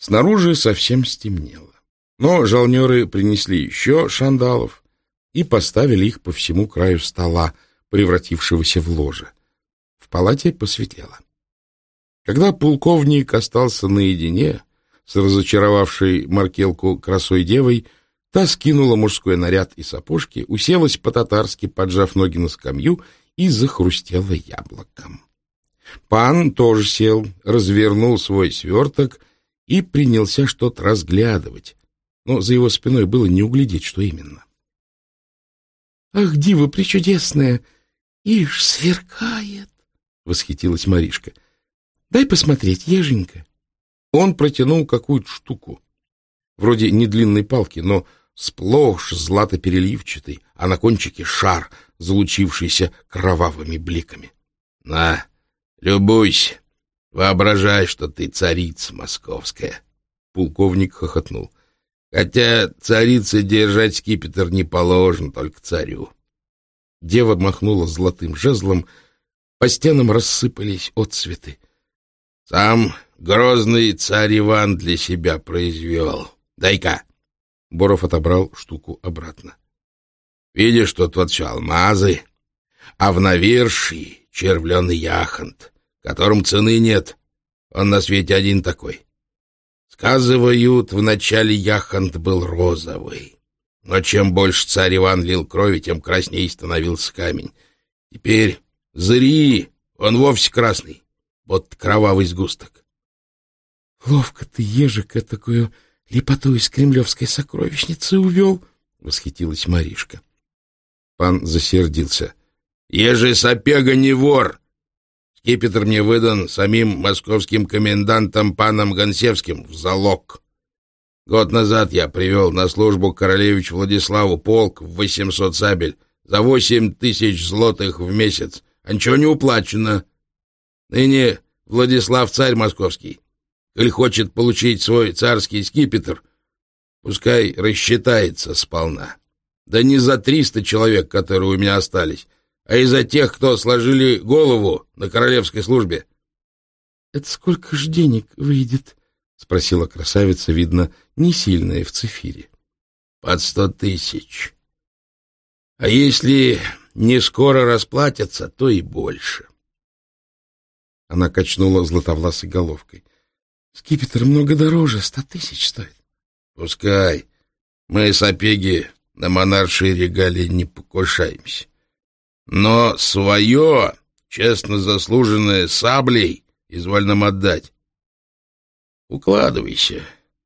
Снаружи совсем стемнело. Но жалнеры принесли еще шандалов и поставили их по всему краю стола, превратившегося в ложе. В палате посветлело. Когда полковник остался наедине с разочаровавшей Маркелку красой девой, та скинула мужской наряд и сапожки, уселась по-татарски, поджав ноги на скамью, и захрустела яблоком. Пан тоже сел, развернул свой сверток и принялся что-то разглядывать, но за его спиной было не углядеть, что именно. — Ах, диво пречудесное! Ишь, сверкает! — восхитилась Маришка. — Дай посмотреть, еженька. Он протянул какую-то штуку, вроде недлинной палки, но сплошь злато-переливчатый, а на кончике шар, залучившийся кровавыми бликами. — На, любуйся, воображай, что ты царица московская. Полковник хохотнул. — Хотя царице держать скипетр не положено, только царю. Дева махнула золотым жезлом, по стенам рассыпались отцветы. — Сам грозный царь Иван для себя произвел. Дай-ка. Боров отобрал штуку обратно. — Видишь, что тут все алмазы, а в навершии червленый яхонт, которому цены нет. Он на свете один такой. Сказывают, вначале яхонт был розовый, но чем больше царь Иван лил крови, тем красней становился камень. Теперь зри, он вовсе красный, вот кровавый сгусток. — Ловко ты, ежик, этакую лепоту из кремлевской сокровищницы увел, — восхитилась Маришка. Пан засердился. — Ежи сапега не вор! Скипетр мне выдан самим московским комендантом паном Гонсевским в залог. Год назад я привел на службу к королевичу Владиславу полк в 800 сабель за 8000 злотых в месяц, а ничего не уплачено. Ныне Владислав царь московский. Коль хочет получить свой царский скипетр, пускай рассчитается сполна. Да не за 300 человек, которые у меня остались, а из-за тех, кто сложили голову на королевской службе. — Это сколько ж денег выйдет? — спросила красавица, видно, не сильная в цифире. — Под 100 000. А если не скоро расплатятся, то и больше. Она качнула златовласой головкой. — Скипетр много дороже, 100 000 стоит. — Пускай. Мы, сапеги, на монаршие регалии не покушаемся. Но свое, честно заслуженное саблей, изволь нам отдать. Укладывайся,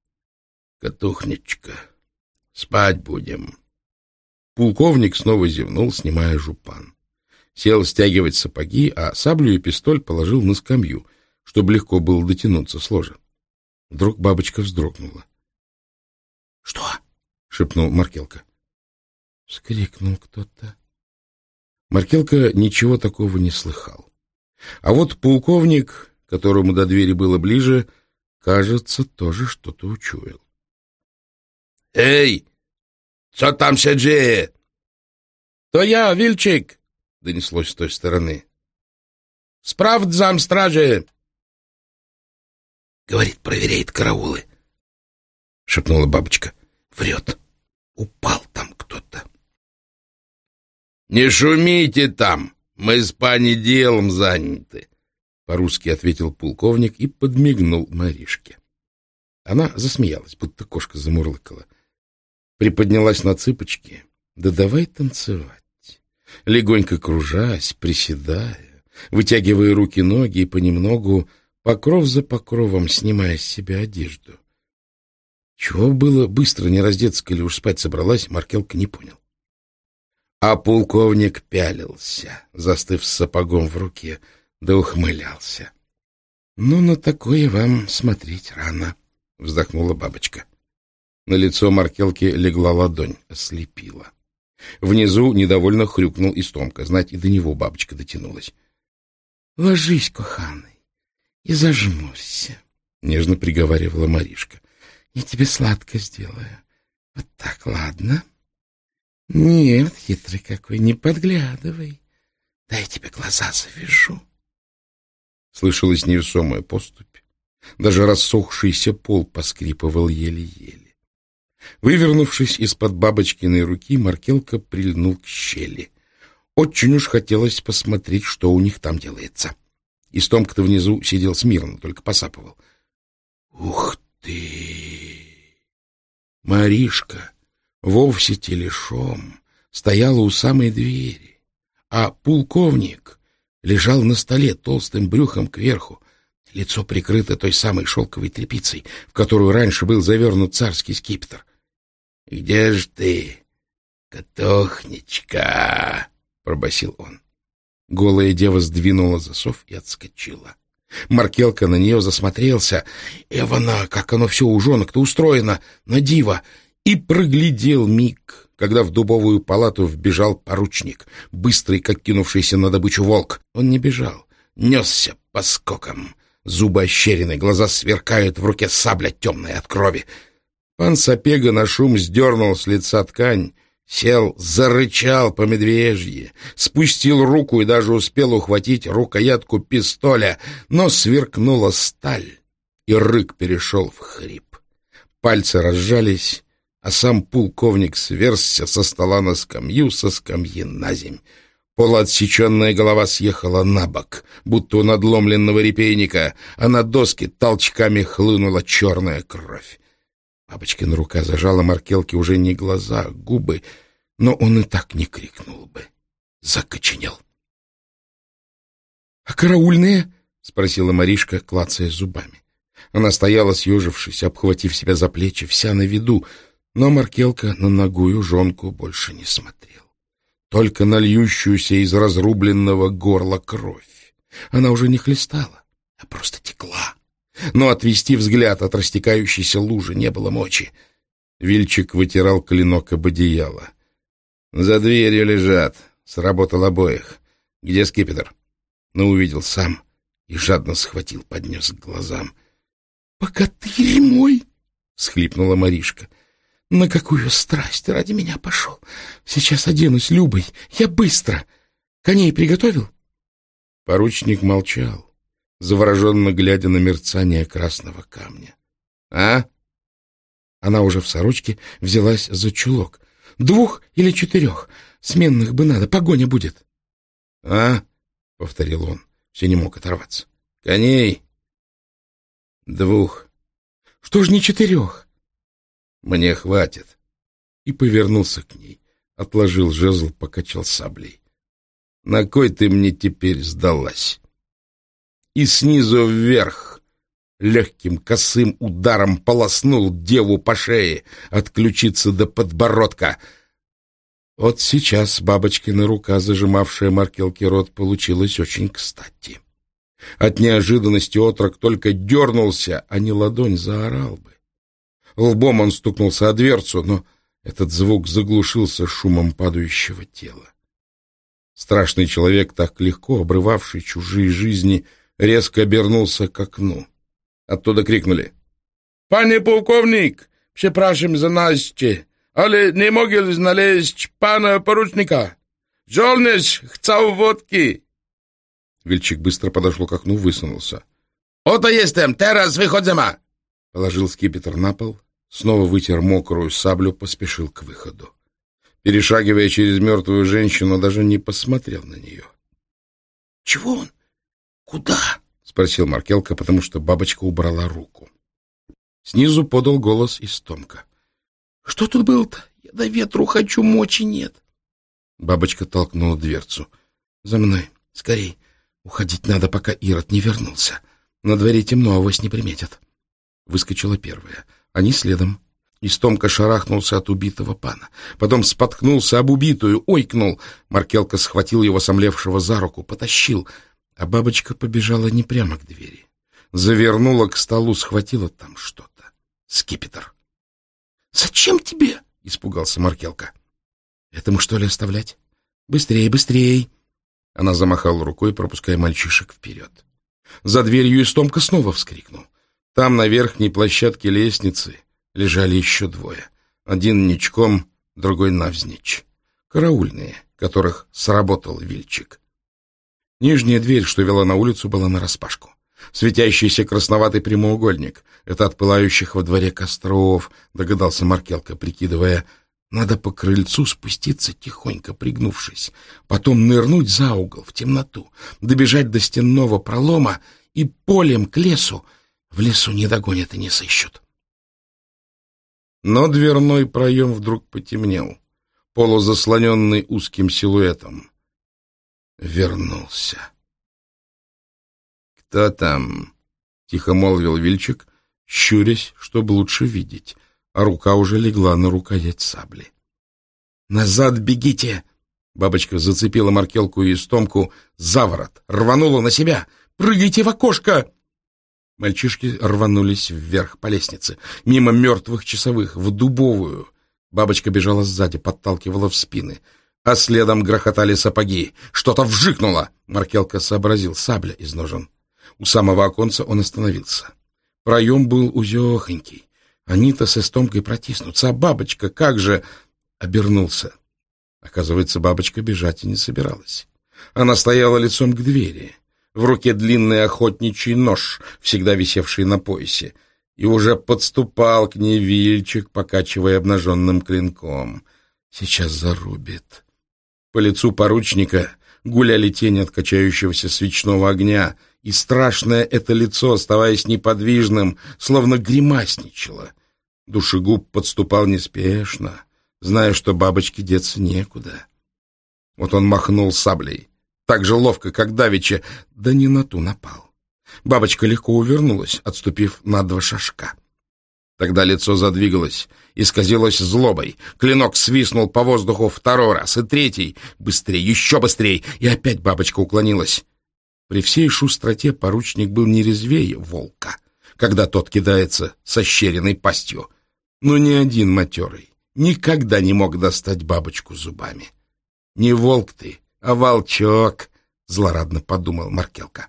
Катухнечка, спать будем. Полковник снова зевнул, снимая жупан. Сел стягивать сапоги, а саблю и пистоль положил на скамью, чтобы легко было дотянуться с ложа. Вдруг бабочка вздрогнула. — Что? — шепнул Маркелка. Вскрикнул кто-то. Маркелка ничего такого не слыхал. А вот полковник, которому до двери было ближе, кажется, тоже что-то учуял. — Эй, что там сяджеє? — То я, Вильчик, — донеслось с той стороны. — Справдзам стражи. — Говорит, проверяет караулы, — шепнула бабочка. — Врет. Упал там кто-то. — Не шумите там, мы с пани делом заняты, — по-русски ответил полковник и подмигнул Маришке. Она засмеялась, будто кошка замурлыкала. Приподнялась на цыпочки. Да давай танцевать. Легонько кружась, приседая, вытягивая руки-ноги и понемногу, покров за покровом, снимая с себя одежду. Чего было быстро не раздеться, коли уж спать собралась, Маркелка не понял. А полковник пялился, застыв с сапогом в руке, да ухмылялся. — Ну, на такое вам смотреть рано, — вздохнула бабочка. На лицо Маркелки легла ладонь, ослепила. Внизу недовольно хрюкнул Истомка, знать и до него бабочка дотянулась. — Ложись, коханый, и зажмурься, — нежно приговаривала Маришка. — Я тебе сладко сделаю. Вот так, ладно? — Нет, хитрый какой, не подглядывай. Дай я тебе глаза завяжу. Слышалась невесомая поступь. Даже рассохшийся пол поскрипывал еле-еле. Вывернувшись из-под бабочкиной руки, Маркелка прильнул к щели. Очень уж хотелось посмотреть, что у них там делается. Истомка-то внизу сидел смирно, только посапывал. Ух ты! Маришка вовсе телешом стояла у самой двери, а полковник лежал на столе толстым брюхом кверху, лицо прикрыто той самой шелковой тряпицей, в которую раньше был завернут царский скипетр. — Где ж ты, Катохничка? — пробасил он. Голая дева сдвинула засов и отскочила. Маркелка на нее засмотрелся. Эвана, как оно все у жонок-то устроено, на диво, и проглядел миг, когда в дубовую палату вбежал поручник, быстрый, как кинувшийся на добычу волк. Он не бежал, несся по скокам. Зубы ощерены, глаза сверкают, в руке сабля темная от крови. Пан Сапега на шум сдернул с лица ткань, сел, зарычал по-медвежьи, спустил руку и даже успел ухватить рукоятку пистоля, но сверкнула сталь, и рык перешел в хрип. Пальцы разжались, а сам полковник сверзся со стола на скамью, со скамьи на земь. Полуотсеченная голова съехала на бок, будто у надломленного репейника, а на доски толчками хлынула черная кровь. Бабочкина рука зажала Маркелке уже не глаза, а губы, но он и так не крикнул бы. Закоченел. — А караульные? — спросила Маришка, клацая зубами. Она стояла, съежившись, обхватив себя за плечи, вся на виду, но Маркелка на нагую жонку больше не смотрел. Только на льющуюся из разрубленного горла кровь. Она уже не хлестала, а просто текла. Но отвести взгляд от растекающейся лужи не было мочи. Вильчик вытирал клинок об одеяло. — За дверью лежат. Сработал обоих. Где скипетр? Но увидел сам и жадно схватил, поднес к глазам. — Богатырь мой! — всхлипнула Маришка. — На какую страсть ради меня пошел! Сейчас оденусь Любой. Я быстро! Коней приготовил? Поручник молчал, завороженно глядя на мерцание красного камня. — А? Она уже в сорочке взялась за чулок. 2 или 4. Сменных бы надо, погоня будет. — А? — повторил он, все не мог оторваться. — Коней? 2. — Что ж не 4? — Мне хватит. И повернулся к ней, отложил жезл, покачал саблей. — На кой ты мне теперь сдалась? И снизу вверх легким косым ударом полоснул деву по шее от ключицы до подбородка. Вот сейчас бабочкина рука, зажимавшая Маркелке рот, получилась очень кстати. От неожиданности отрок только дернулся, а не ладонь заорал бы. Лбом он стукнулся о дверцу, но этот звук заглушился шумом падающего тела. Страшный человек, так легко обрывавший чужие жизни, резко обернулся к окну. Оттуда крикнули: «Пане полковник, прzepraszam за Насте, але не могли знaleźć пана поручника. Żołnierz chciał водки». Вильчик быстро подошел к окну, высунулся. «Ото jestem, teraz wychodzimy!» Положил скипетр на пол, снова вытер мокрую саблю, поспешил к выходу. Перешагивая через мертвую женщину, даже не посмотрел на нее. — Чего он? Куда? — спросил Маркелка, потому что бабочка убрала руку. Снизу подал голос Истомка. — Что тут было-то? Я до ветру хочу, мочи нет. Бабочка толкнула дверцу. — За мной, скорей. Уходить надо, пока Ирод не вернулся. На дворе темно, авось не приметят. Выскочила первая. Они следом. Истомка шарахнулся от убитого пана. Потом споткнулся об убитую, ойкнул. Маркелка схватил его сомлевшего за руку, потащил. А бабочка побежала не прямо к двери. Завернула к столу, схватила там что-то. Скипетр. — Зачем тебе? — испугался Маркелка. — Этому, что ли, оставлять? Быстрей, быстрей! Она замахала рукой, пропуская мальчишек вперед. За дверью Истомка снова вскрикнул. Там, на верхней площадке лестницы, лежали еще 2. Один ничком, другой навзничь. Караульные, которых сработал Вильчик. Нижняя дверь, что вела на улицу, была нараспашку. Светящийся красноватый прямоугольник. Это от пылающих во дворе костров, догадался Маркелка, прикидывая. Надо по крыльцу спуститься, тихонько пригнувшись, потом нырнуть за угол в темноту, добежать до стенного пролома и полем к лесу. В лесу не догонят и не сыщут. Но дверной проем вдруг потемнел, полузаслоненный узким силуэтом. Вернулся. «Кто там?» — тихо молвил Вильчик, щурясь, чтобы лучше видеть, а рука уже легла на рукоять сабли. «Назад бегите!» Бабочка зацепила Маркелку и Истомку за ворот, рванула на себя. «Прыгайте в окошко!» Мальчишки рванулись вверх по лестнице, мимо мертвых часовых, в дубовую. Бабочка бежала сзади, подталкивала в спины, а следом грохотали сапоги. Что-то вжикнуло. Маркелка сообразил: сабля из ножен. У самого оконца он остановился. Проем был узехонький. Они-то с Истомкой протиснутся, а бабочка как же... Обернулся. Оказывается, бабочка бежать и не собиралась. Она стояла лицом к двери. В руке длинный охотничий нож, всегда висевший на поясе, и уже подступал к ней Вильчик, покачивая обнаженным клинком. Сейчас зарубит. По лицу поручника гуляли тени от качающегося свечного огня, и страшное это лицо, оставаясь неподвижным, словно гримасничало. Душегуб подступал неспешно, зная, что бабочке деться некуда. Вот он махнул саблей, так же ловко, как давеча, да не на ту напал. Бабочка легко увернулась, отступив на 2 шажка. Тогда лицо задвигалось, исказилось злобой. Клинок свистнул по воздуху 2-й раз, и 3-й. Быстрее, еще быстрее, и опять бабочка уклонилась. При всей шустроте поручник был не резвее волка, когда тот кидается со ощеренной пастью. Но ни один матерый никогда не мог достать бабочку зубами. «Не волк ты, а волчок», — злорадно подумал Маркелка.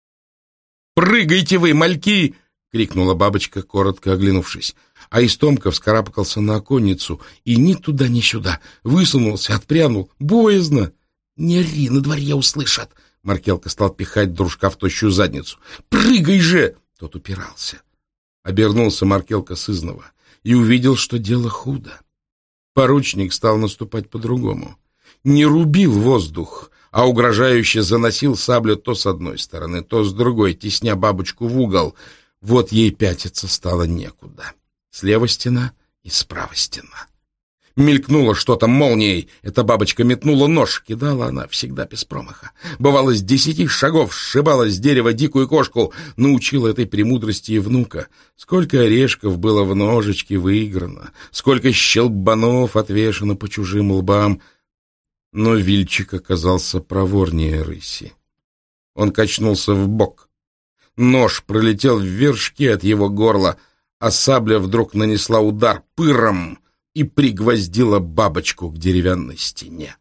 «Прыгайте вы, мальки!» — крикнула бабочка, коротко оглянувшись. А Истомка вскарабкался на оконницу и ни туда, ни сюда. Высунулся, отпрянул. Боязно. «Не ори, на дворе услышат!» Маркелка стал пихать дружка в тощую задницу. «Прыгай же!» Тот упирался. Обернулся Маркелка сызнова и увидел, что дело худо. Поручник стал наступать по-другому. Не рубил воздух, а угрожающе заносил саблю то с одной стороны, то с другой, тесня бабочку в угол. Вот ей пятиться стало некуда. Слева стена и справа стена. Мелькнуло что-то молнией. Эта бабочка метнула нож. Кидала она всегда без промаха. Бывало, с 10 шагов сшибала с дерева дикую кошку. Научила этой премудрости и внука. Сколько орешков было в ножичке выиграно. Сколько щелбанов отвешено по чужим лбам. Но Вильчик оказался проворнее рыси. Он качнулся вбок. Нож пролетел в вершки от его горла, а сабля вдруг нанесла удар пыром и пригвоздила бабочку к деревянной стене.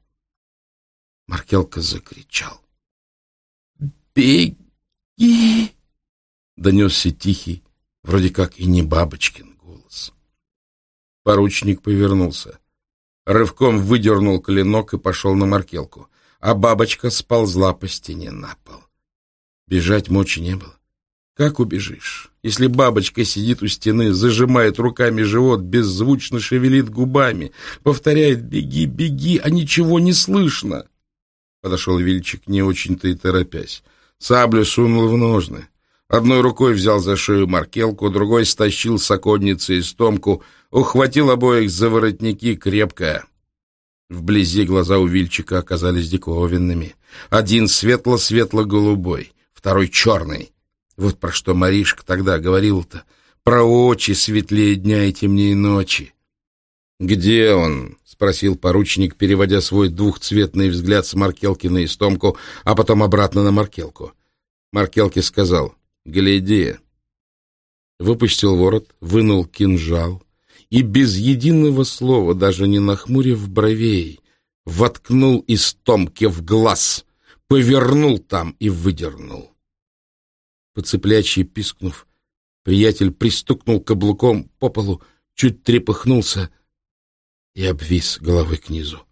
Маркелка закричал. «Беги!» — донесся тихий, вроде как и не бабочкин голос. Поручник повернулся, рывком выдернул клинок и пошел на Маркелку, а бабочка сползла по стене на пол. Бежать мочи не было. Как убежишь, если бабочка сидит у стены, зажимает руками живот, беззвучно шевелит губами, повторяет «беги, беги», а ничего не слышно? Подошел Вильчик, не очень-то и торопясь. Саблю сунул в ножны. Одной рукой взял за шею Маркелку, другой стащил с оконницы Истомку, ухватил обоих за воротники крепко. Вблизи глаза у Вильчика оказались диковинными. Один светло-светло-голубой, второй черный. Вот про что Маришка тогда говорила-то. Про очи светлее дня и темнее ночи. «Где он?» — спросил поручник, переводя свой двухцветный взгляд с Маркелки на Истомку, а потом обратно на Маркелку. Маркелке сказал: «Гляди». Выпустил ворот, вынул кинжал и без единого слова, даже не нахмурив бровей, воткнул Истомке в глаз, повернул там и выдернул. По-цыплячьи пискнув, приятель пристукнул каблуком по полу, чуть трепыхнулся и обвис головой к низу.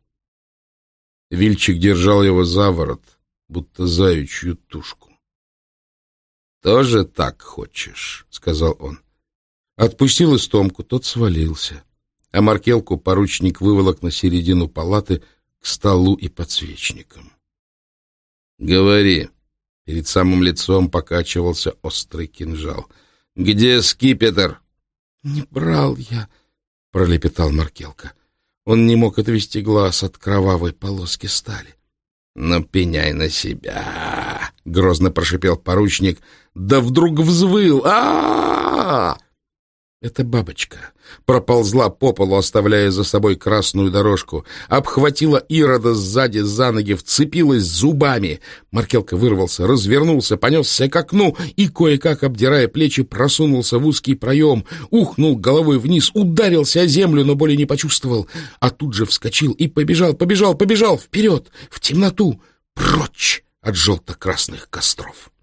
Вильчик держал его за ворот, будто заячью тушку. «Тоже так хочешь?» — сказал он. Отпустил Истомку, тот свалился. А Маркелку поручик выволок на середину палаты к столу и подсвечникам. «Говори». Перед самым лицом покачивался острый кинжал. «Где скипетр?» «Не брал я», — пролепетал Маркелка. Он не мог отвести глаз от кровавой полоски стали. «Ну, пеняй на себя!» — грозно прошипел поручик. Да вдруг взвыл. А-а-а! Эта бабочка проползла по полу, оставляя за собой красную дорожку, обхватила Ирода сзади за ноги, вцепилась зубами. Маркелка вырвался, развернулся, понесся к окну и, кое-как обдирая плечи, просунулся в узкий проем, ухнул головой вниз, ударился о землю, но боли не почувствовал, а тут же вскочил и побежал вперед, в темноту, прочь от желто-красных костров.